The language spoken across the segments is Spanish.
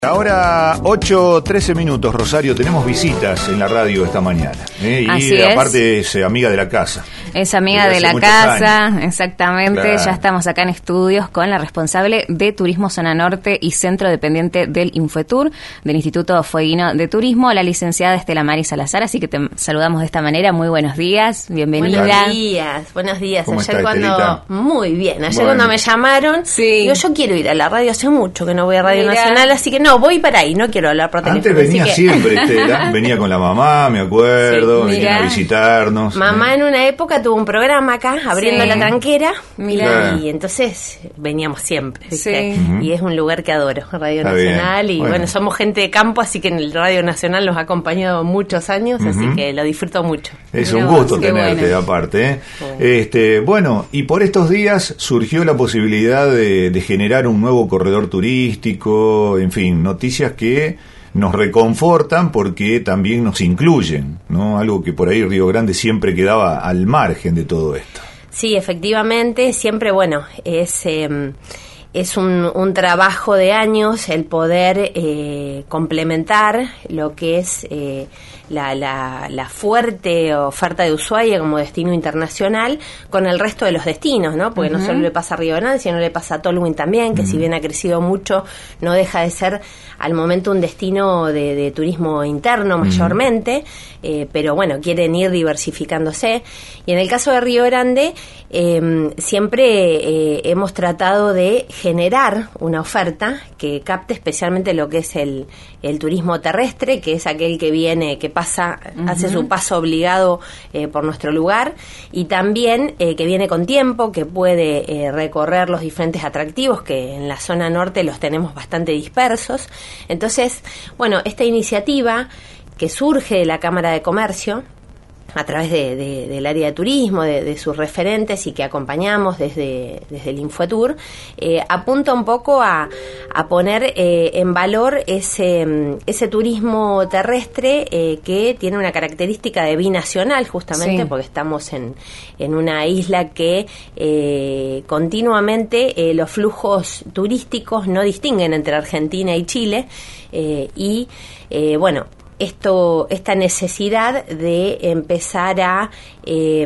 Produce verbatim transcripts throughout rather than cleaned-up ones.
Ahora ocho trece minutos, Rosario, tenemos visitas en la radio esta mañana, ¿eh? Y es. aparte es eh, amiga de la casa. Es amiga de la casa, años. exactamente, claro. Ya estamos acá en estudios con la responsable de Turismo Zona Norte y centro dependiente del Infetur, del Instituto Fueguino de Turismo, la licenciada Estela Mari Salazar, así que te saludamos de esta manera. Muy buenos días, bienvenida. Buenos días, buenos días. ¿Cómo Ayer está, cuando Estelita? Muy bien, ayer bueno. cuando me llamaron, sí. digo, yo quiero ir a la radio, hace mucho que no voy a Radio Mira. Nacional, así que no, voy para ahí, no quiero hablar por teléfono. Antes venía que... siempre, Estela, venía con la mamá, me acuerdo, Sí, venía a visitarnos. Mamá ¿eh? en una época tuvo un programa acá, abriendo Sí. la tranquera, Mira. y entonces veníamos siempre, ¿viste? Sí. Uh-huh. Y es un lugar que adoro, Radio Está Nacional, bien. y Bueno. bueno. somos gente de campo, así que en el Radio Nacional nos ha acompañado muchos años, Uh-huh. así que lo disfruto mucho. Es Mirá un gusto vos, qué tenerte, bueno. aparte. ¿eh? Bueno. Este, bueno, y por estos días surgió la posibilidad de, de generar un nuevo corredor turístico, en fin, noticias que nos reconfortan porque también nos incluyen, ¿no? Algo que por ahí Río Grande siempre quedaba al margen de todo esto. Sí, efectivamente, siempre, bueno, es... Eh, Es un, un trabajo de años el poder eh, complementar lo que es eh, la, la, la fuerte oferta de Ushuaia como destino internacional con el resto de los destinos, ¿no? Porque uh-huh. no solo le pasa a Río Grande, sino le pasa a Tolwyn también, que uh-huh. si bien ha crecido mucho, no deja de ser al momento un destino de, de turismo interno mayormente, uh-huh. eh, pero bueno, quieren ir diversificándose. Y en el caso de Río Grande, eh, siempre eh, hemos tratado de generar una oferta que capte especialmente lo que es el, el turismo terrestre, que es aquel que viene, que pasa, uh-huh. hace su paso obligado eh, por nuestro lugar, y también eh, que viene con tiempo, que puede eh, recorrer los diferentes atractivos, que en la zona norte los tenemos bastante dispersos. Entonces, bueno, esta iniciativa que surge de la Cámara de Comercio, a través de, de, del área de turismo, de, de sus referentes y que acompañamos desde, desde el Infetur, eh, apunta un poco a, a poner eh, en valor ese, ese turismo terrestre eh, que tiene una característica de binacional, justamente, sí. porque estamos en, en una isla que eh, continuamente eh, los flujos turísticos no distinguen entre Argentina y Chile, eh, y eh, bueno, Esto, esta necesidad de empezar a eh,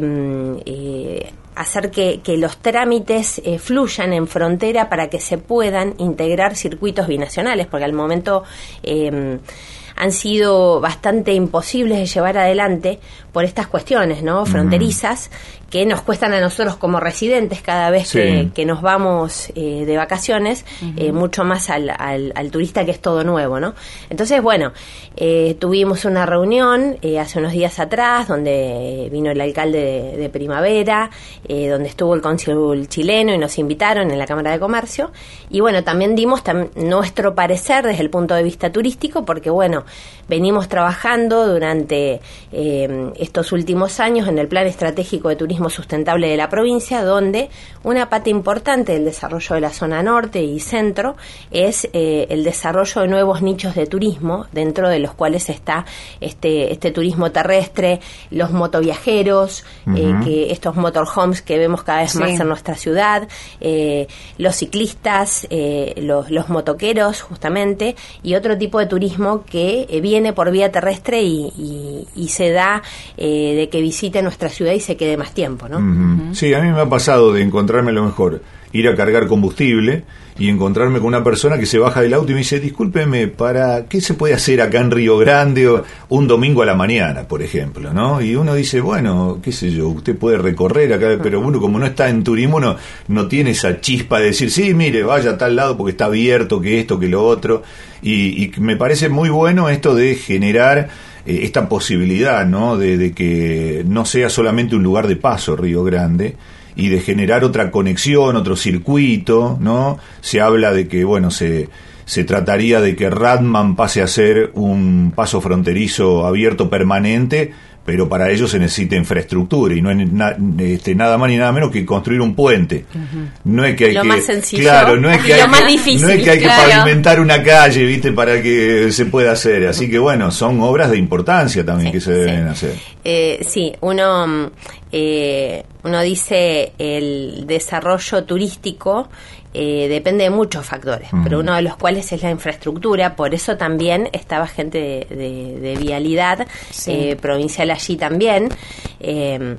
eh, hacer que, que los trámites eh, fluyan en frontera para que se puedan integrar circuitos binacionales, porque al momento eh, han sido bastante imposibles de llevar adelante por estas cuestiones, ¿no? Fronterizas, uh-huh. que nos cuestan a nosotros como residentes cada vez sí. que, que nos vamos eh, de vacaciones, uh-huh. eh, mucho más al, al, al turista que es todo nuevo, ¿no? Entonces, bueno, eh, tuvimos una reunión eh, hace unos días atrás donde vino el alcalde de, de Primavera, eh, donde estuvo el cónsul chileno y nos invitaron en la Cámara de Comercio, y bueno, también dimos tam- nuestro parecer desde el punto de vista turístico, porque bueno, venimos trabajando durante eh, estos últimos años en el Plan Estratégico de Turismo Sustentable de la provincia, donde una pata importante del desarrollo de la zona norte y centro es eh, el desarrollo de nuevos nichos de turismo, dentro de los cuales está este, este turismo terrestre, los motoviajeros, uh-huh. eh, que estos motorhomes que vemos cada vez sí. más en nuestra ciudad, eh, los ciclistas, eh, los, los motoqueros justamente, y otro tipo de turismo que eh, viene por vía terrestre y, y, y se da eh, de que visite nuestra ciudad y se quede más tiempo, ¿no? Uh-huh. Sí, a mí me ha pasado de encontrarme lo mejor, ir a cargar combustible y encontrarme con una persona que se baja del auto y me dice, discúlpeme, ¿para qué se puede hacer acá en Río Grande o un domingo a la mañana, por ejemplo, ¿no? Y uno dice, bueno, qué sé yo, usted puede recorrer acá, pero uno como no está en turismo no, no tiene esa chispa de decir, sí, mire, vaya a tal lado porque está abierto, que esto, que lo otro, y, y me parece muy bueno esto de generar eh, esta posibilidad, ¿no? De, de que no sea solamente un lugar de paso Río Grande, y de generar otra conexión, otro circuito, ¿no? Se habla de que, bueno, se, se trataría de que Radman pase a ser un paso fronterizo abierto permanente, pero para ello se necesita infraestructura y no es na, este, nada más ni nada menos que construir un puente. Uh-huh. No es que hay lo que, más sencillo, claro, no es que lo hay más que, difícil, no es que hay claro. que pavimentar una calle, viste, para que se pueda hacer. Así que bueno, son obras de importancia también sí, que se deben sí. hacer. Eh, sí, uno eh, uno dice el desarrollo turístico eh, depende de muchos factores, uh-huh. pero uno de los cuales es la infraestructura. Por eso también estaba gente de, de, de Vialidad sí. eh, provincial allí también, eh,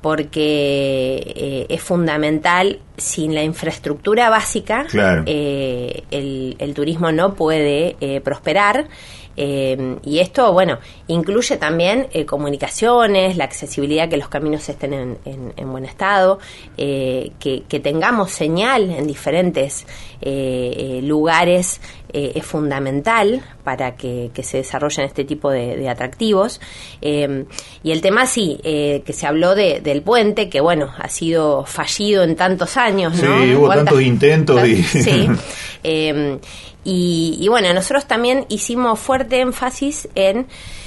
porque eh, es fundamental. Sin la infraestructura básica, claro. eh, el, el turismo no puede eh, prosperar. Eh, y esto, bueno, incluye también eh, comunicaciones, la accesibilidad, que los caminos estén en, en, en buen estado, eh, que, que tengamos señal en diferentes eh, eh, lugares, eh, es fundamental para que, que se desarrollen este tipo de, de atractivos. Eh, y el tema, sí, eh, que se habló de, del puente, que bueno, ha sido fallido en tantos años, ¿no? Sí, hubo tantos intentos. Y... Sí. Eh, y, y bueno, nosotros también hicimos fuerte énfasis en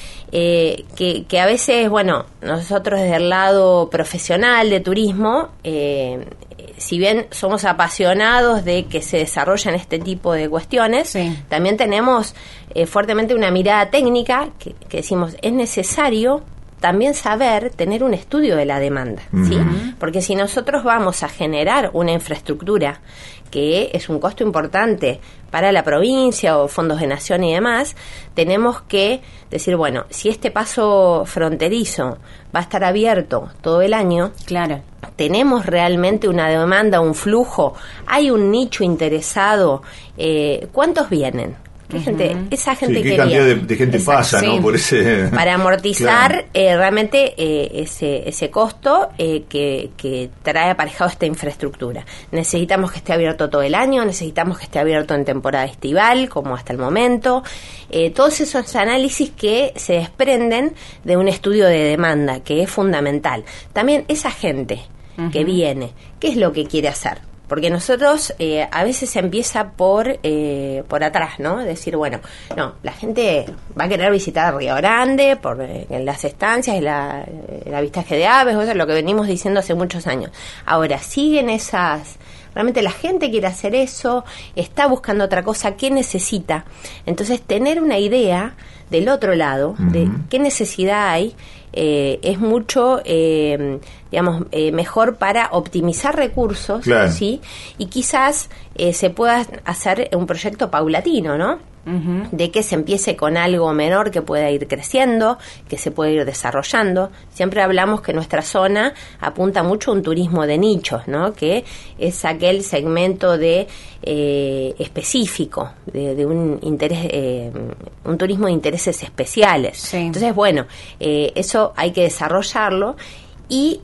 eh, que, que a veces, bueno, nosotros desde el lado profesional de turismo, eh, si bien somos apasionados de que se desarrollen este tipo de cuestiones, sí. también tenemos eh, fuertemente una mirada técnica que, que decimos, es necesario también saber tener un estudio de la demanda, ¿sí? Uh-huh. Porque si nosotros vamos a generar una infraestructura que es un costo importante para la provincia o fondos de nación y demás, tenemos que decir, bueno, si este paso fronterizo va a estar abierto todo el año, claro, tenemos realmente una demanda, un flujo, hay un nicho interesado, eh, ¿cuántos vienen? ¿Qué uh-huh. gente, esa gente sí, ¿qué quería? cantidad de, de gente Exacto, pasa, sí. ¿no? Por ese... Para amortizar claro. eh, realmente eh, ese ese costo eh, que, que trae aparejado esta infraestructura. Necesitamos que esté abierto todo el año, necesitamos que esté abierto en temporada estival, como hasta el momento. Eh, todos esos análisis que se desprenden de un estudio de demanda, que es fundamental. También esa gente uh-huh. que viene, ¿qué es lo que quiere hacer? Porque nosotros eh, a veces se empieza por eh, por atrás, ¿no? Decir, bueno, no, la gente va a querer visitar Río Grande por eh, en las estancias, la, el avistaje de aves, o sea, lo que venimos diciendo hace muchos años. Ahora, siguen esas... Realmente la gente quiere hacer eso, está buscando otra cosa, ¿qué necesita? Entonces, tener una idea del otro lado, uh-huh. de qué necesidad hay, eh, es mucho, eh, digamos, eh, mejor para optimizar recursos, claro. ¿sí? Y quizás eh, se pueda hacer un proyecto paulatino, ¿no? Uh-huh. De que se empiece con algo menor que pueda ir creciendo, que se pueda ir desarrollando. Siempre hablamos que nuestra zona apunta mucho a un turismo de nichos, ¿no? Que es aquel segmento de eh, específico, de, de un interés, eh, un turismo de intereses especiales. Sí. Entonces, bueno, eh, eso hay que desarrollarlo y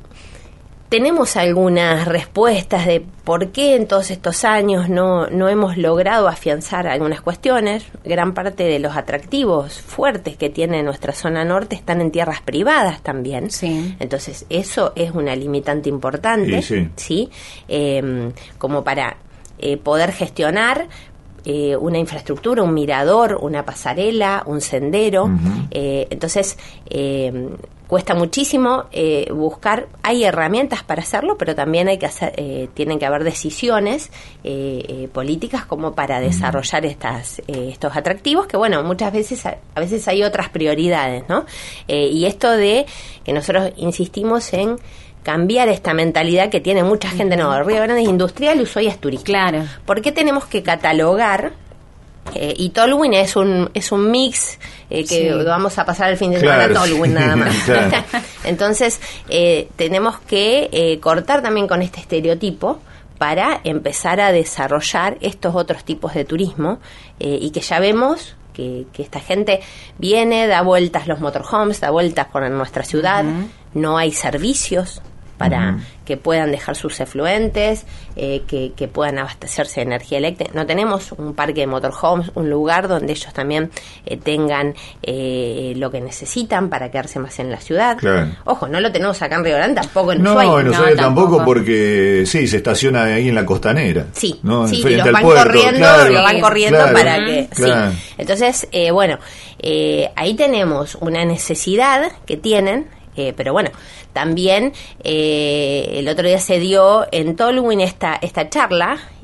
tenemos algunas respuestas de por qué en todos estos años no, no hemos logrado afianzar algunas cuestiones. Gran parte de los atractivos fuertes que tiene nuestra zona norte están en tierras privadas también. Sí. Entonces, eso es una limitante importante, sí, sí. ¿sí? Eh, como para eh, poder gestionar Eh, una infraestructura, un mirador, una pasarela, un sendero. Uh-huh. Eh, entonces, eh, cuesta muchísimo eh, buscar, hay herramientas para hacerlo, pero también hay que hacer, eh, tienen que haber decisiones eh, eh, políticas como para desarrollar estas eh, estos atractivos, que bueno, muchas veces, a, a veces hay otras prioridades, ¿no? Eh, y esto de que nosotros insistimos en cambiar esta mentalidad que tiene mucha gente, no, Río Grande es industrial, Ushuaia es turístico. Claro. ¿Por qué tenemos que catalogar? Eh, y Tolwyn es un es un mix eh, que sí. vamos a pasar el fin de semana claro, a Tolwyn sí. nada más. Claro. Entonces, eh, tenemos que eh, cortar también con este estereotipo para empezar a desarrollar estos otros tipos de turismo eh, y que ya vemos que, que esta gente viene, da vueltas los motorhomes, da vueltas por nuestra ciudad, uh-huh. no hay servicios para uh-huh. que puedan dejar sus efluentes, eh, que, que puedan abastecerse de energía eléctrica. No tenemos un parque de motorhomes, un lugar donde ellos también eh, tengan eh, lo que necesitan para quedarse más en la ciudad. Claro. Ojo, no lo tenemos acá en Río Grande, tampoco en Ushuaia. No, en Ushuaia no, tampoco, tampoco, porque sí, se estaciona ahí en la costanera. Sí, ¿no? sí, y los van puerto, corriendo, claro, lo van corriendo claro, para que... Claro. Sí. Entonces, eh, bueno, eh, ahí tenemos una necesidad que tienen. Eh, pero bueno, también eh, el otro día se dio en Tolwyn esta, esta charla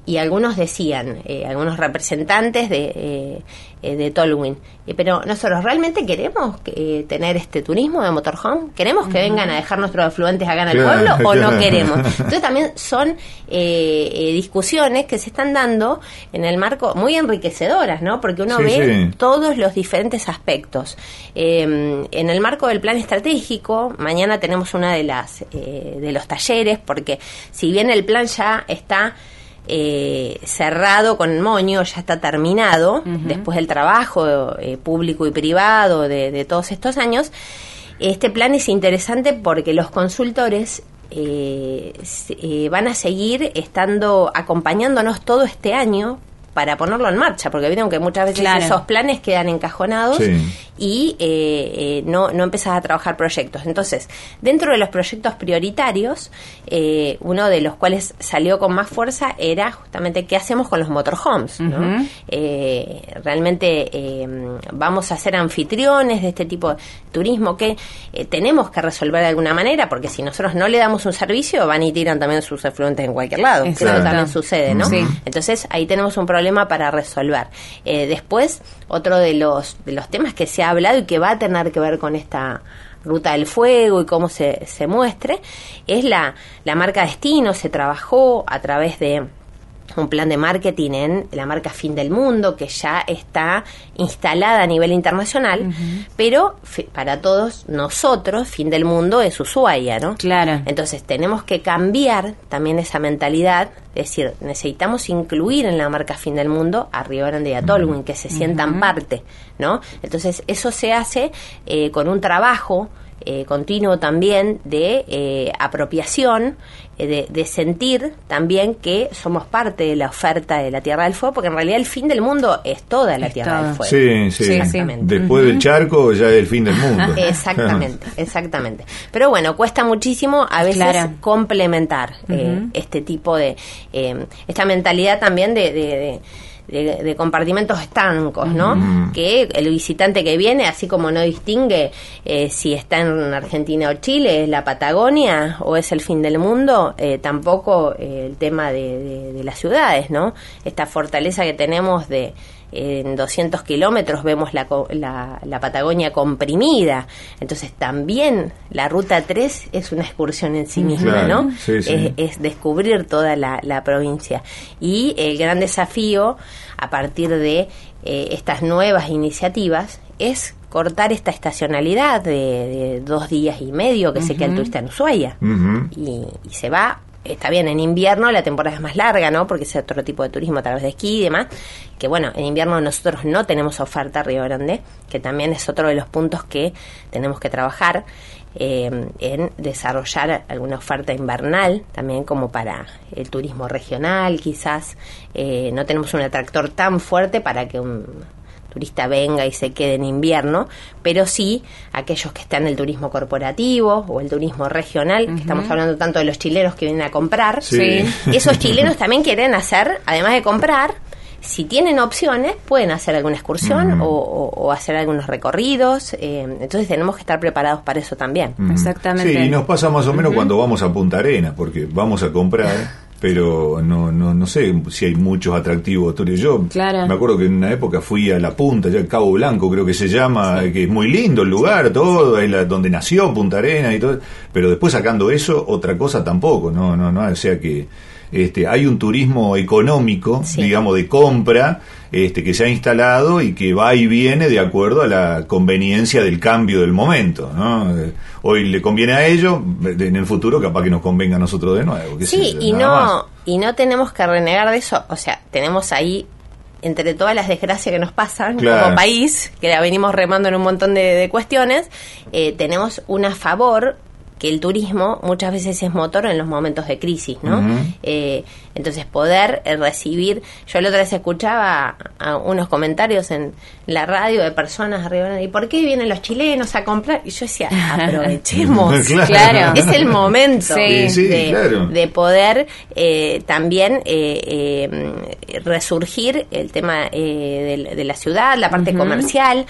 y algunos decían, eh, algunos representantes de, eh, eh, de Tolwyn, eh, pero nosotros realmente queremos eh, tener este turismo de motorhome, queremos que uh-huh. vengan a dejar nuestros afluentes acá en el claro, pueblo o claro. no queremos. Entonces también son eh, eh, discusiones que se están dando en el marco muy enriquecedoras, ¿no? Porque uno sí, ve sí. todos los diferentes aspectos. Eh, en el marco del plan estratégico, mañana tenemos una de las eh, de los talleres, porque si bien el plan ya está Eh, cerrado con el moño, ya está terminado, uh-huh. después del trabajo eh, público y privado de, de todos estos años, este plan es interesante porque los consultores eh, eh, van a seguir estando acompañándonos todo este año para ponerlo en marcha, porque vieron que muchas veces claro. esos planes quedan encajonados sí. y eh, eh, no, no empezás a trabajar proyectos. Entonces, dentro de los proyectos prioritarios, eh, uno de los cuales salió con más fuerza era justamente qué hacemos con los motorhomes, ¿no? Uh-huh. Eh, realmente eh, vamos a ser anfitriones de este tipo de turismo que eh, tenemos que resolver de alguna manera, porque si nosotros no le damos un servicio, van y tiran también sus afluentes en cualquier lado. Exacto. Que eso también sucede, ¿no? Sí. Entonces, ahí tenemos un problema para resolver. Eh, después, otro de los de los temas que se ha hablado y que va a tener que ver con esta Ruta del Fuego y cómo se, se muestre, es la, la marca destino. Se trabajó a través de un plan de marketing en la marca Fin del Mundo, que ya está instalada a nivel internacional, uh-huh. pero f- para todos nosotros, Fin del Mundo es Ushuaia, ¿no? Claro. Entonces tenemos que cambiar también esa mentalidad, es decir, necesitamos incluir en la marca Fin del Mundo a Río Grande y a Tolwyn, que se sientan uh-huh. parte, ¿no? Entonces eso se hace eh, con un trabajo Eh, continuo también de eh, apropiación, eh, de, de sentir también que somos parte de la oferta de la Tierra del Fuego, porque en realidad el fin del mundo es toda la es Tierra todo. Del Fuego. Sí, sí, sí exactamente. Después uh-huh. del charco ya es el fin del mundo. Exactamente, exactamente. Pero bueno, cuesta muchísimo a veces claro. complementar uh-huh. eh, este tipo de, eh, esta mentalidad también de, de, de De, de compartimentos estancos, ¿no? Mm. Que el visitante que viene, así como no distingue eh, si está en Argentina o Chile, es la Patagonia o es el fin del mundo, eh, tampoco eh, el tema de, de, de las ciudades, ¿no? Esta fortaleza que tenemos de eh, en doscientos kilómetros vemos la, la, la Patagonia comprimida, entonces también la Ruta tres es una excursión en sí misma, claro, ¿no? Sí, sí. Es, es descubrir toda la, la provincia. Y el gran desafío a partir de eh, estas nuevas iniciativas es cortar esta estacionalidad de, de dos días y medio que uh-huh. se queda el turista en Ushuaia uh-huh. y, y se va. Está bien, en invierno la temporada es más larga, ¿no? Porque es otro tipo de turismo a través de esquí y demás. Que bueno, en invierno nosotros no tenemos oferta a Río Grande, que también es otro de los puntos que tenemos que trabajar eh, en desarrollar alguna oferta invernal, también como para el turismo regional, quizás. Eh, no tenemos un atractor tan fuerte para que un turista venga y se quede en invierno, pero sí aquellos que están en el turismo corporativo o el turismo regional, uh-huh. que estamos hablando tanto de los chilenos que vienen a comprar, sí. esos chilenos también quieren hacer, además de comprar, si tienen opciones, pueden hacer alguna excursión uh-huh. o, o, o hacer algunos recorridos, eh, entonces tenemos que estar preparados para eso también. Uh-huh. Exactamente. Sí, y nos pasa más o menos uh-huh. cuando vamos a Punta Arenas, porque vamos a comprar... pero no no no sé si hay muchos atractivos. Yo claro. me acuerdo que en una época fui a la punta, ya Cabo Blanco creo que se llama, sí. que es muy lindo el lugar, sí. todo, es la, donde nació Punta Arenas y todo, pero después sacando eso, otra cosa tampoco, no, no, no, o sea que este hay un turismo económico, sí. digamos, de compra, este que se ha instalado y que va y viene de acuerdo a la conveniencia del cambio del momento, ¿no? Hoy le conviene a ellos, en el futuro capaz que nos convenga a nosotros de nuevo. Sí, yo, y no más. y no tenemos que renegar de eso, o sea, tenemos ahí entre todas las desgracias que nos pasan claro. como país, que la venimos remando en un montón de, de cuestiones, eh, tenemos un a favor, que el turismo muchas veces es motor en los momentos de crisis, ¿no? Uh-huh. Eh, entonces poder eh, recibir, yo la otra vez escuchaba a, a unos comentarios en la radio de personas arriba, ¿y por qué vienen los chilenos a comprar? Y yo decía, aprovechemos, claro. claro, es el momento sí, sí, de, claro. de poder eh, también eh, eh, resurgir el tema eh, de, de la ciudad, la parte uh-huh. comercial.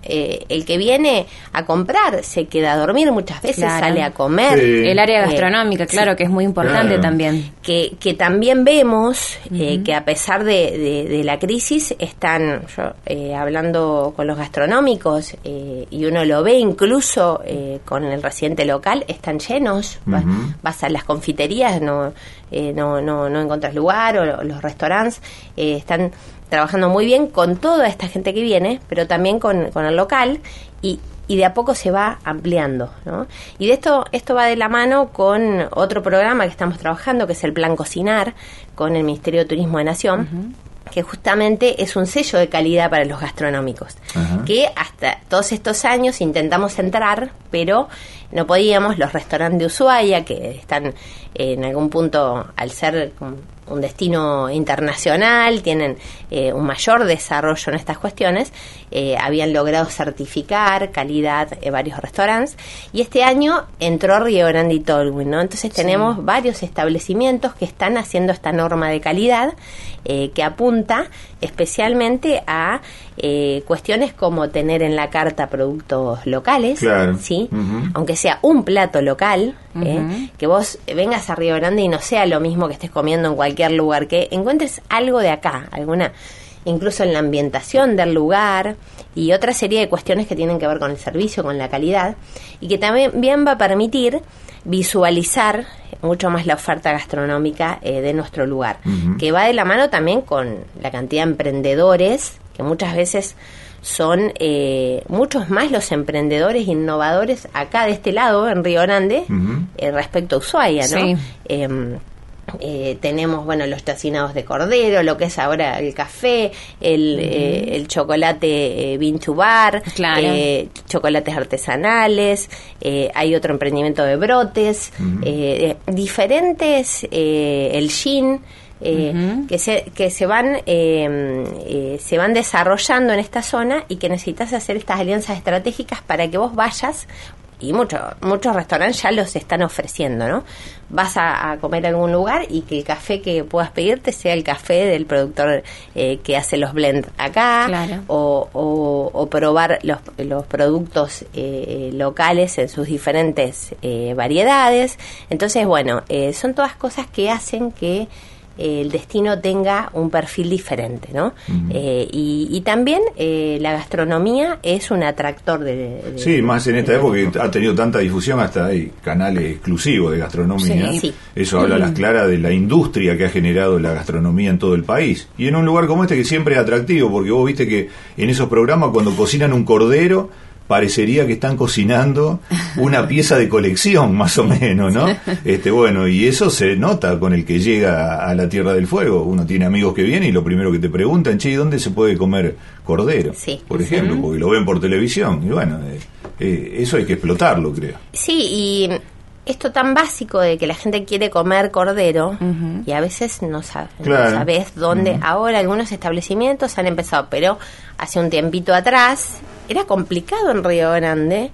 eh, el que viene a comprar se queda a dormir, muchas veces claro. sale a comer. Sí. El área gastronómica, eh, claro, sí. que es muy importante claro. también. Que, que también vemos uh-huh. eh, que a pesar de, de, de la crisis están, yo eh, hablando con los gastronómicos, eh, y uno lo ve incluso eh, con el residente local, están llenos. Uh-huh. Vas, vas a las confiterías, no, eh, no, no, no encontrás lugar, o los restaurantes eh, están trabajando muy bien con toda esta gente que viene, pero también con, con el local, y, y de a poco se va ampliando, ¿no? Y de esto esto va de la mano con otro programa que estamos trabajando, que es el Plan Cocinar, con el Ministerio de Turismo de Nación, uh-huh. que justamente es un sello de calidad para los gastronómicos, uh-huh. que hasta todos estos años intentamos entrar, pero no podíamos. Los restaurantes de Ushuaia, que están en algún punto, al ser un destino internacional, tienen eh, un mayor desarrollo en estas cuestiones, eh, habían logrado certificar calidad en varios restaurantes, y este año entró Río Grande y Tolwyn, ¿no? Entonces tenemos sí. varios establecimientos que están haciendo esta norma de calidad, eh, que apunta especialmente a eh, cuestiones como tener en la carta productos locales, claro. ¿sí? Uh-huh. Aunque sea un plato local, uh-huh. eh, que vos vengas a Río Grande y no sea lo mismo que estés comiendo en cualquier lugar, que encuentres algo de acá, alguna, incluso en la ambientación del lugar y otra serie de cuestiones que tienen que ver con el servicio, con la calidad, y que también bien va a permitir visualizar mucho más la oferta gastronómica eh, de nuestro lugar, uh-huh. que va de la mano también con la cantidad de emprendedores, que muchas veces son eh, muchos más los emprendedores innovadores acá de este lado, en Río Grande, uh-huh. eh, respecto a Ushuaia, ¿no? Sí. Eh, Eh, tenemos, bueno, los tocinados de cordero, lo que es ahora el café, el, uh-huh. eh, el chocolate eh, bean to bar, claro. eh, chocolates artesanales, eh, hay otro emprendimiento de brotes, uh-huh. eh, diferentes, eh, el gin, eh, uh-huh. que se que se van eh, eh, se van desarrollando en esta zona, y que necesitas hacer estas alianzas estratégicas para que vos vayas. Y muchos muchos restaurantes ya los están ofreciendo, ¿no? Vas a, a comer a algún lugar y que el café que puedas pedirte sea el café del productor eh, que hace los blends acá, claro. o, o, o probar los, los productos eh, locales en sus diferentes eh, variedades. Entonces, bueno, eh, son todas cosas que hacen que el destino tenga un perfil diferente, ¿no? Uh-huh. Eh, y, y también eh, la gastronomía es un atractor de... de sí, más en esta época que ha tenido tanta difusión, hasta hay canales exclusivos de gastronomía. Sí, sí. Eso habla a las claras de la industria que ha generado la gastronomía en todo el país. Y en un lugar como este, que siempre es atractivo, porque vos viste que en esos programas, cuando cocinan un cordero, parecería que están cocinando una pieza de colección, más o menos, ¿no? Este, bueno, y eso se nota con el que llega a la Tierra del Fuego. Uno tiene amigos que vienen y lo primero que te preguntan, che, ¿dónde se puede comer cordero? Sí. Por ejemplo, sí. porque lo ven por televisión. Y bueno, eh, eh, eso hay que explotarlo, creo. Sí, y esto tan básico de que la gente quiere comer cordero, uh-huh. y a veces no, sabe, claro. no sabes dónde. Uh-huh. Ahora algunos establecimientos han empezado, pero hace un tiempito atrás era complicado en Río Grande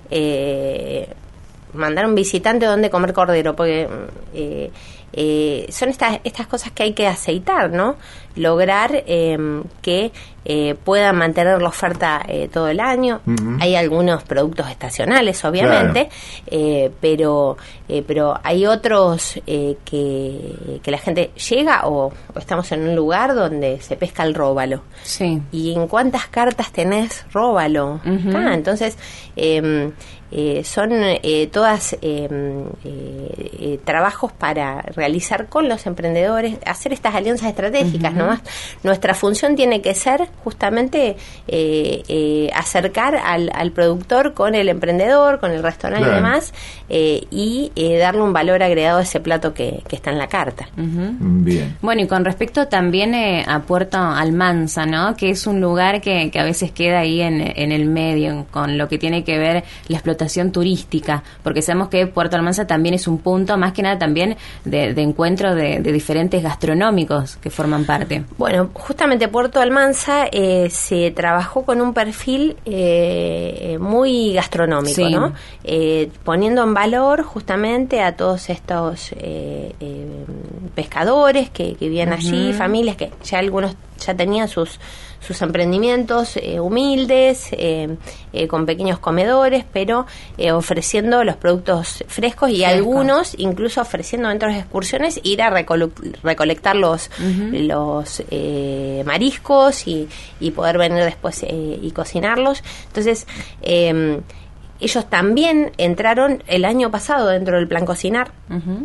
eh, mandar un visitante donde comer cordero, porque eh, eh, son estas estas cosas que hay que aceitar, ¿no? Lograr eh, que eh, puedan mantener la oferta eh, todo el año. Uh-huh. Hay algunos productos estacionales, obviamente, claro. eh, pero eh, pero hay otros eh, que, que la gente llega, o, o estamos en un lugar donde se pesca el róbalo. Sí. ¿Y en cuántas cartas tenés róbalo? Uh-huh. Ah, entonces eh, eh, son eh, todas eh, eh, eh, trabajos para realizar con los emprendedores, hacer estas alianzas estratégicas. Uh-huh. ¿no? Nuestra función tiene que ser justamente eh, eh, acercar al, al productor con el emprendedor, con el restaurante, claro. y demás, eh, y eh, darle un valor agregado a ese plato que, que está en la carta. Uh-huh. Bien. Bueno, y con respecto también eh, a Puerto Almanza, ¿no? Que es un lugar que, que a veces queda ahí en, en el medio, con lo que tiene que ver la explotación turística, porque sabemos que Puerto Almanza también es un punto, más que nada también de, de encuentro de, de diferentes gastronómicos que forman parte. Bueno, justamente Puerto Almanza eh, se trabajó con un perfil eh, muy gastronómico, sí. ¿no? Eh, poniendo en valor justamente a todos estos eh, eh, pescadores que, que viven uh-huh. allí, familias que ya algunos ya tenían sus sus emprendimientos eh, humildes, eh, eh, con pequeños comedores, pero eh, ofreciendo los productos frescos y Fresco. algunos incluso ofreciendo dentro de las excursiones ir a recolo- recolectar los, uh-huh. los eh, mariscos y, y poder venir después eh, y cocinarlos. Entonces, eh, ellos también entraron el año pasado dentro del Plan Cocinar. Uh-huh.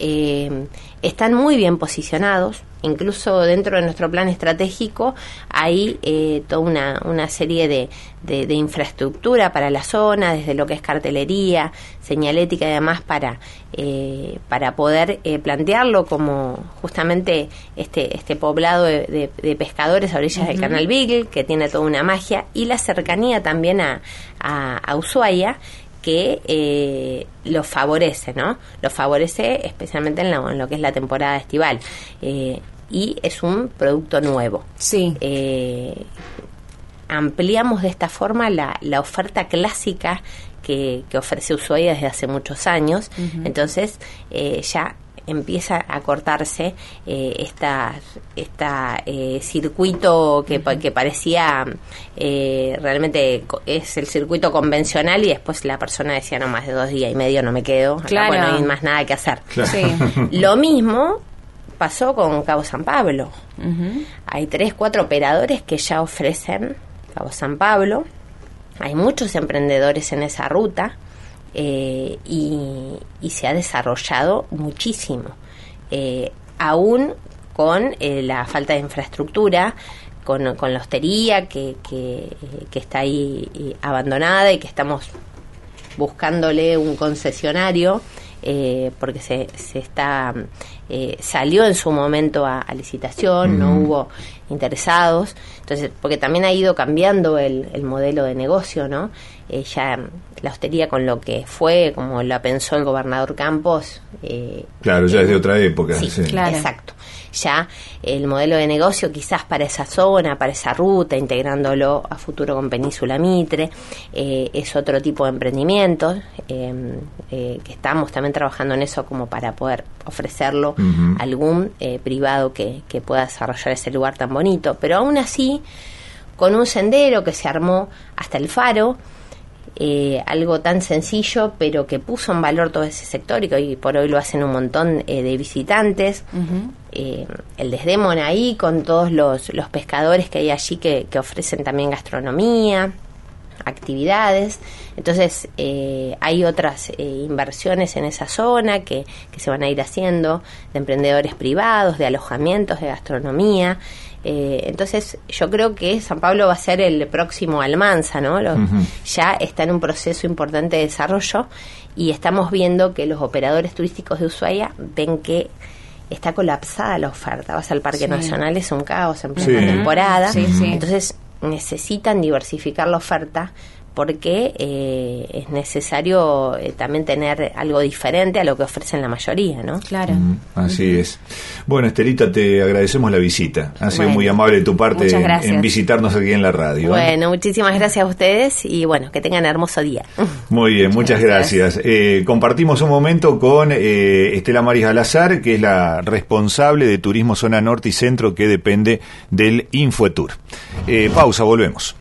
Eh, están muy bien posicionados, incluso dentro de nuestro plan estratégico hay eh, toda una, una serie de, de, de infraestructura para la zona, desde lo que es cartelería, señalética y demás, para, eh, para poder eh, plantearlo como justamente este, este poblado de, de, de pescadores a orillas uh-huh. del Canal Beagle, que tiene toda una magia, y la cercanía también a, a, a Ushuaia, que eh, lo favorece, ¿no? Lo favorece especialmente en, la, en lo que es la temporada estival. Eh, y es un producto nuevo. Sí. Eh, ampliamos de esta forma la, la oferta clásica que, que ofrece Ushuaia desde hace muchos años. Uh-huh. Entonces, eh, ya empieza a cortarse eh, esta, esta eh, circuito que, uh-huh. que parecía eh, realmente es el circuito convencional, y después la persona decía, no, más de dos días y medio no me quedo, claro. acá, bueno, no hay más nada que hacer. Claro. Sí. Lo mismo pasó con Cabo San Pablo. Uh-huh. Hay tres, cuatro operadores que ya ofrecen Cabo San Pablo. Hay muchos emprendedores en esa ruta. Eh, y, y se ha desarrollado muchísimo, eh, aún con eh, la falta de infraestructura, con, con la hostería que, que, que está ahí eh, abandonada y que estamos buscándole un concesionario, eh, porque se, se está eh, salió en su momento a, a licitación, mm. no hubo interesados, entonces porque también ha ido cambiando el, el modelo de negocio, ¿no? Eh, ya la hostería, con lo que fue, como la pensó el gobernador Campos, eh, claro, ya eh, es de otra época. Sí, sí. Claro. Exacto. Ya el modelo de negocio quizás para esa zona, para esa ruta, integrándolo a futuro con Península Mitre, eh, es otro tipo de emprendimiento, eh, eh, que estamos también trabajando en eso como para poder ofrecerlo uh-huh. a algún eh, privado que, que pueda desarrollar ese lugar tan bonito. Pero aún así, con un sendero que se armó hasta el faro, Eh, algo tan sencillo, pero que puso en valor todo ese sector, y que hoy por hoy lo hacen un montón eh, de visitantes. Uh-huh. Eh, el Desdémona ahí, con todos los, los pescadores que hay allí que, que ofrecen también gastronomía, actividades. Entonces eh, hay otras eh, inversiones en esa zona que, que se van a ir haciendo, de emprendedores privados, de alojamientos, de gastronomía. Eh, entonces yo creo que San Pablo va a ser el próximo Almanza, ¿no? Lo, uh-huh. Ya está en un proceso importante de desarrollo, y estamos viendo que los operadores turísticos de Ushuaia ven que está colapsada la oferta. Vas al Parque sí. Nacional, es un caos en plena sí. temporada. Sí, sí. Entonces necesitan diversificar la oferta, porque eh, es necesario eh, también tener algo diferente a lo que ofrecen la mayoría, ¿no? Claro. Mm, así uh-huh. es. Bueno, Estelita, te agradecemos la visita. Ha sido bueno, muy amable de tu parte en, en visitarnos aquí en la radio. Bueno, ¿eh? muchísimas gracias a ustedes, y bueno, que tengan hermoso día. Muy bien, muchas, muchas gracias. gracias. Eh, compartimos un momento con eh, Estela Maris Alazar, que es la responsable de Turismo Zona Norte y Centro, que depende del Infotur. Eh, pausa, volvemos.